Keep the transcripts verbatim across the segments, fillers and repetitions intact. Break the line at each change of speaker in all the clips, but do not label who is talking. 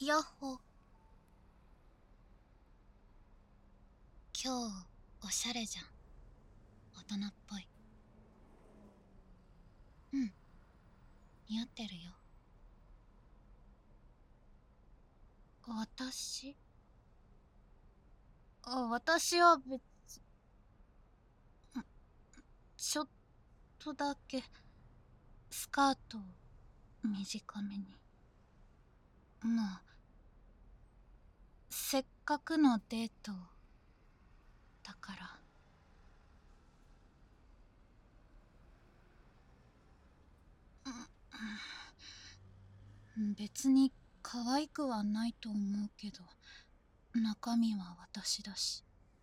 ヤッホ。今日おしゃれじゃん。大人っぽい。うん、似合ってるよ。私あ、私は別、ちょっとだけスカート短めに。まあ、せっかくのデートだから。別に可愛くはないと思うけど、中身は私だし。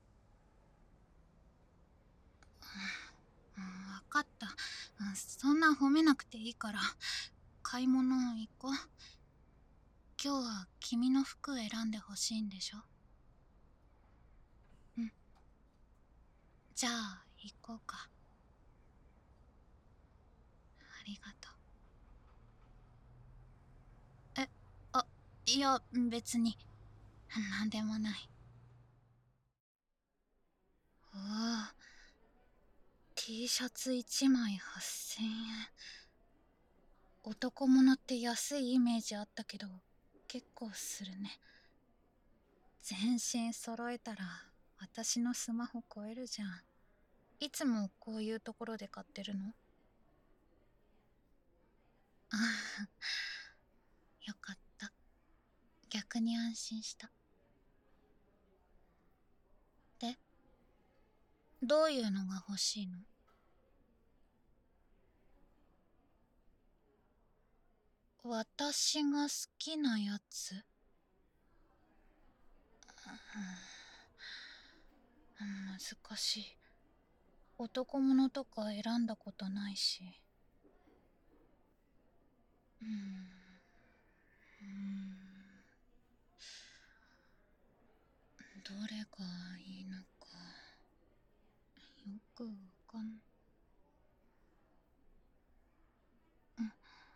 うん、分かった。そんな褒めなくていいから買い物行こう。今日は君の服選んでほしいんでしょ。うん、じゃあ行こうか。ありがとう。え、あ、いや別になんでもない。おお、 T シャツいちまいはっせんえん。男物って安いイメージあったけど結構するね。全身揃えたら私のスマホ超えるじゃん。いつもこういうところで買ってるの？ああ、よかった。逆に安心した。で、どういうのが欲しいの？私が好きなやつ？うん、難しい。男物とか選んだことないし。うーん、うーん、どれがいいのかよくわかん。うん、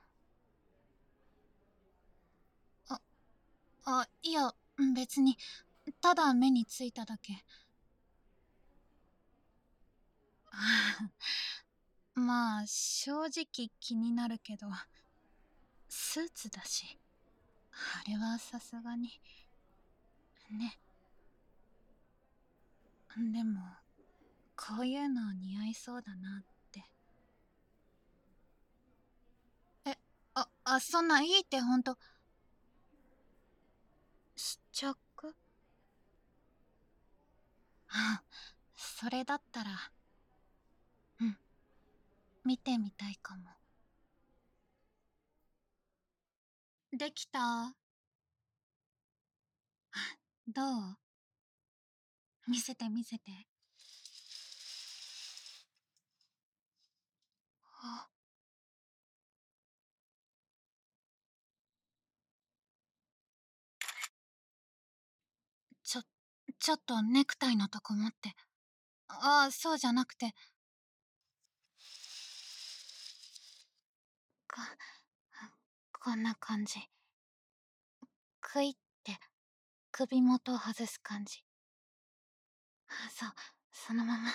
あ、あ、いや、別に、ただ目についただけ。ああ、まあ、正直気になるけど、スーツだし、あれはさすがに。ね。でも、こういうの似合いそうだなって。え、あ、あ、そんないいってほんと。試着？あ、それだったら、うん、見てみたいかも。できた？どう？見せて見せて。あ、ちょ、ちょっとネクタイのとこ持って。ああ、そうじゃなくて。こ、こんな感じ。クイって首元外す感じ。そう、そのまま。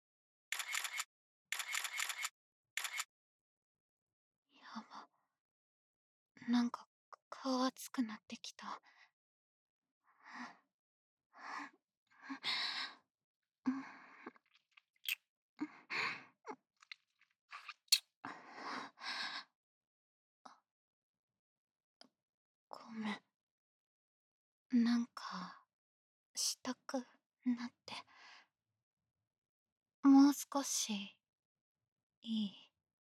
やば。なんか顔熱くなってきた。ごめん。なんかしたくなって。もう少しいい？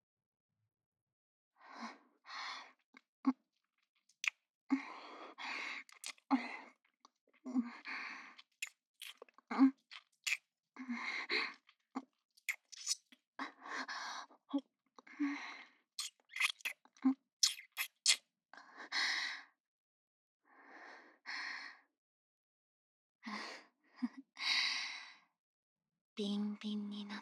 ビンビンになった。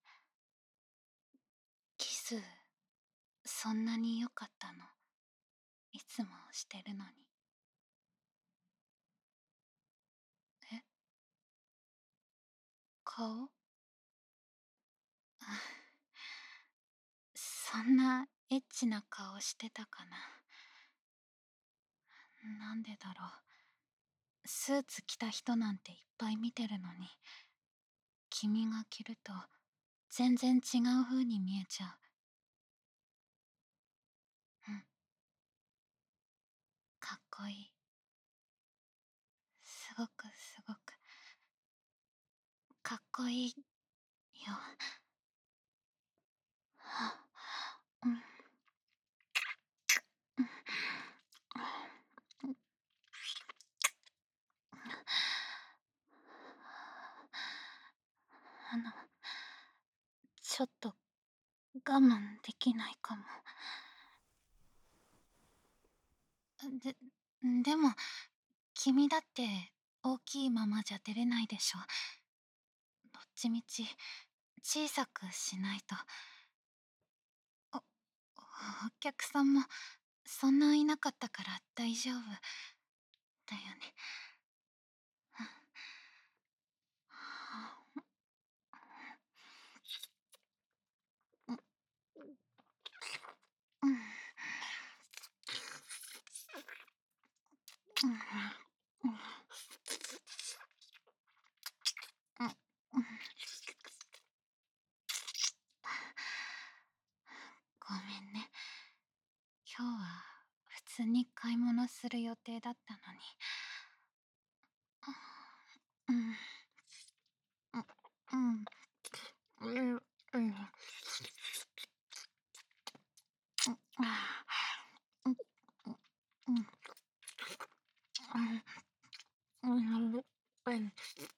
キスそんなに良かったの？いつもしてるのに。 顔？そんなエッチな顔してたかな。なんでだろう。スーツ着た人なんていっぱい見てるのに、君が着ると全然違う風に見えちゃう。うん、かっこいい。すごくすごくかっこいいよ。うん、あの、ちょっと我慢できないかも。で、でも、君だって大きいままじゃ出れないでしょ。どっちみち小さくしないと。お、お客さんもそんないなかったから大丈夫だよね。うん、うん、うん、うん、うん。ごめんね。今日は普通に買い物する予定だったのに。うん、うん、うん、うん、うん、うん、うん、うん、うん、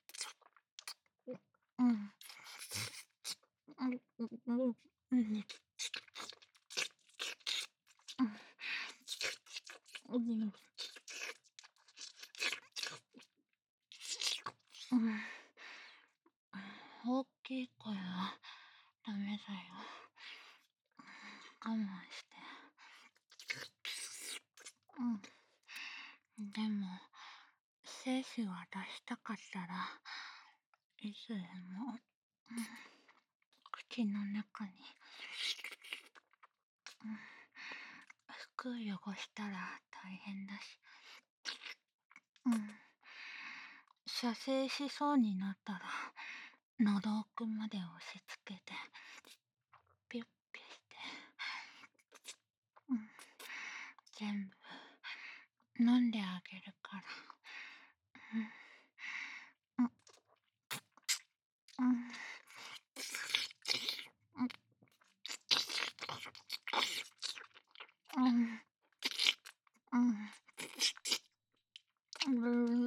うん、うん、うん、うん、うん、うん、大きい声はダメだよ。我慢して。うん。でも、精子は出したかったら、いつでも、うん、口の中に、うん、服汚したら大変だし、うん、射精しそうになったら、喉奥まで押し付けて、ピュッピュして、うん、全部飲んであげるから。うん、うん、うん、うん、うん、うん、うん、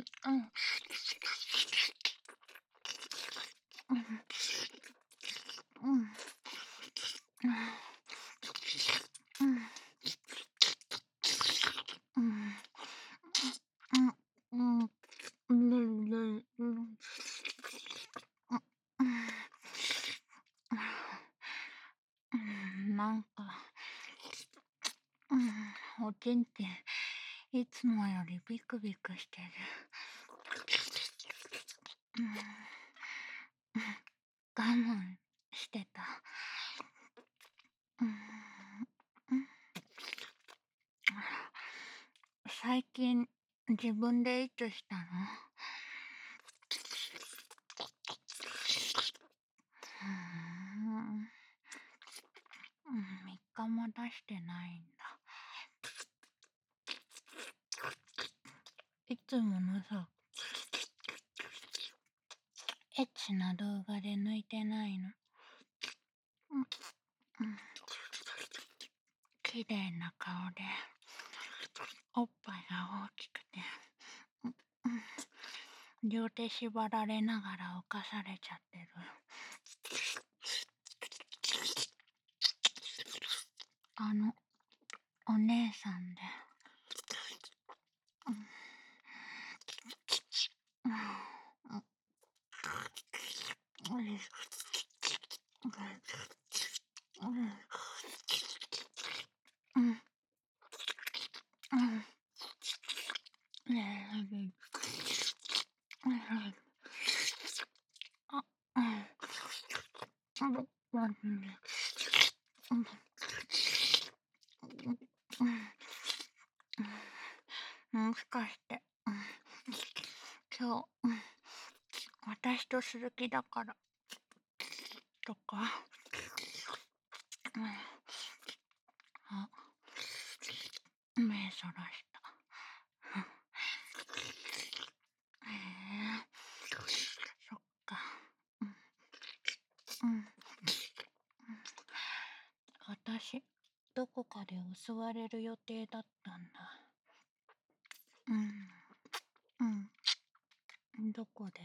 うん、うん、うん、うん、うん、うん、うん、うん、なんか、うん、おちんちん、いつもよりビクビクしてる。うん、我慢してた。うん、最近、自分でいつしたの？うーん、みっかも出してないんだ。いつものさ、エッチな動画で抜いてないの？うん、うん、綺麗な顔で、おっぱいが大きくて、うん、うん、両手縛られながら犯されちゃってる。あの、お姉さんで。うん、うん、うん、うん、うん、うん、うん、ねえ、うん、あ、うん、 かして、うん、今日、うん、私とする気だからとか、うん、あ、目そらした。へえ、そっか。うん、うん、私、どこかで襲われる予定だったんだ。うん、うん、どこで？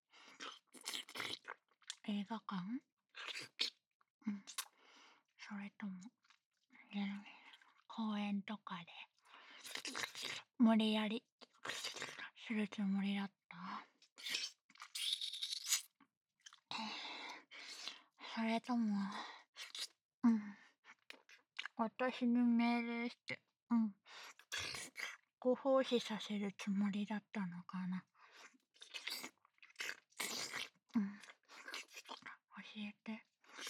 映画館？うん、それとも、ね、公園とかで無理やりするつもりだった？それとも、うん、私に命令して、うん、ご奉仕させるつもりだったのかな。うん、教えて。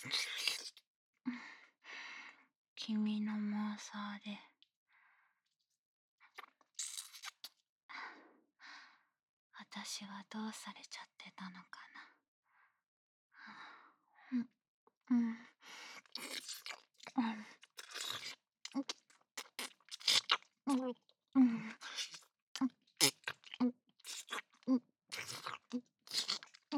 君の妄想で私はどうされちゃってたのかな。うん、うん、うん、うん、うん、うん、うん、うん、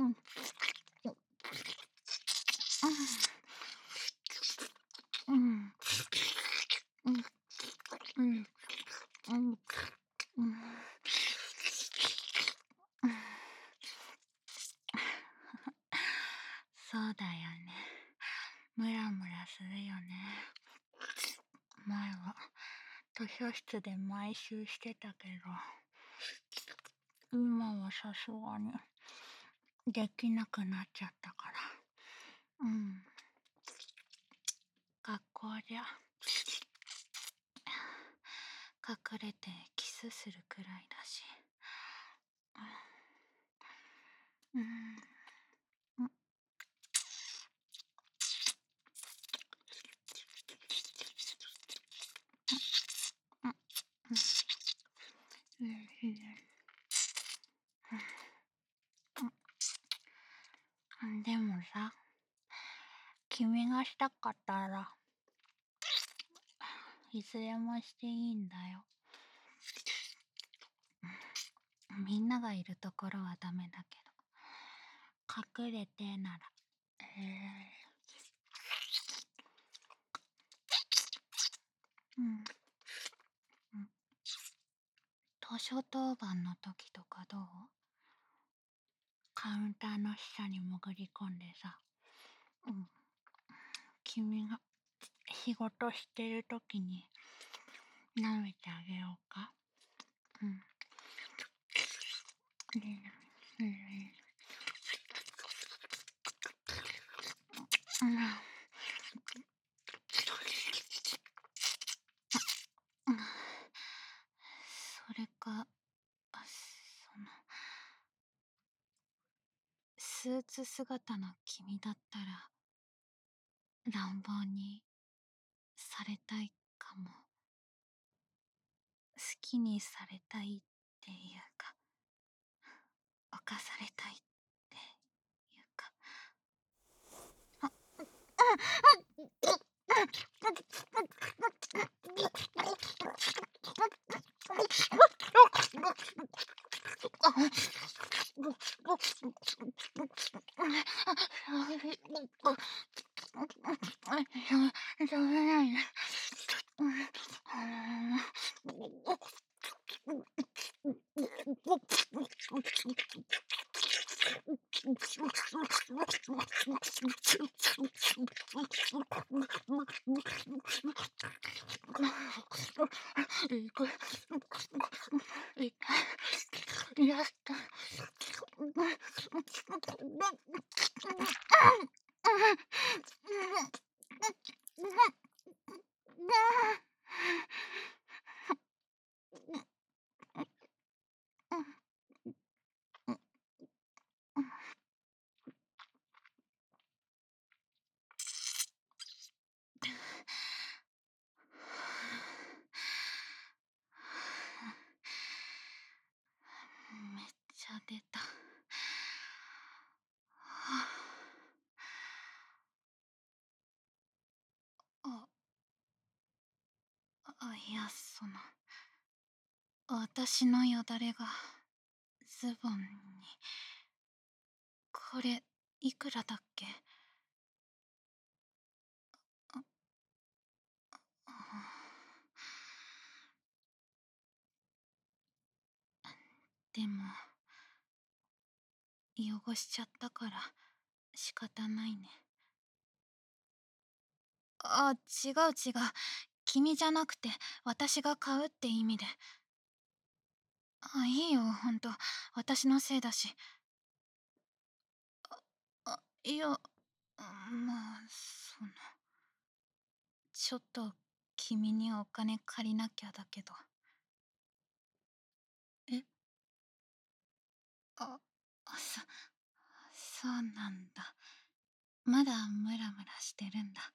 うん、うん、うん、うん、うん、そうだよね。ムラムラするよね。前は図書室で毎週してたけど、今はさすがにできなくなっちゃったから。うん。学校じゃ隠れてキスするくらいだし。うん。うん。うん。うん。うん。でもさ、君がしたかったらいつでもしていいんだよ。みんながいるところはダメだけど、隠れてなら。えー、うん。うん。図書当番の時とかどう？カウンターの下に潜り込んでさ、うん、君が仕事してる時に舐めてあげようか。うん。いいね。いいね。うん。うん。それか、あ、その、スーツ姿の君だったら乱暴にされたいかも。好きにされたいっていうか、犯されたいっていうか。あ、ダメだね。いいかいいかやった。 あ、いや、その、私のよだれがズボンに。これ、いくらだっけ？あ、あでも、汚しちゃったから仕方ないね。あ、違う違う。君じゃなくて私が買うって意味で。あ、いいよ、ほんと。私のせいだし。あ、いや、まあ、その、ちょっと君にお金借りなきゃだけど。え、あ、あそ、そうなんだ。まだムラムラしてるんだ。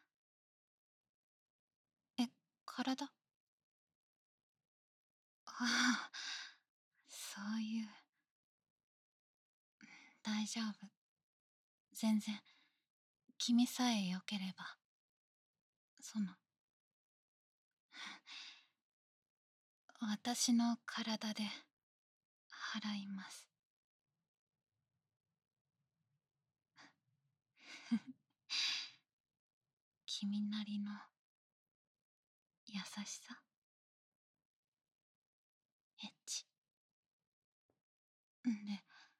え、体？ああ、そういう。大丈夫。全然。君さえ良ければ。その、私の体で払います。君なりの優しさ。エッチ。んで、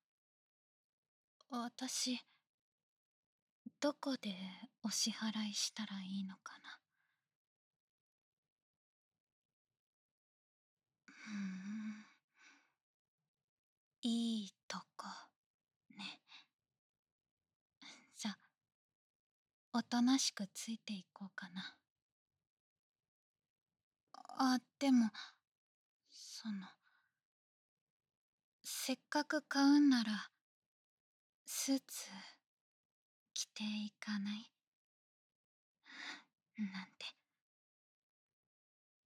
私、どこでお支払いしたらいいのかな。うーん、いいとこね。じゃ、おとなしくついていこうかな。あ、でも、その、せっかく買うんなら、スーツ着ていかない？なんて。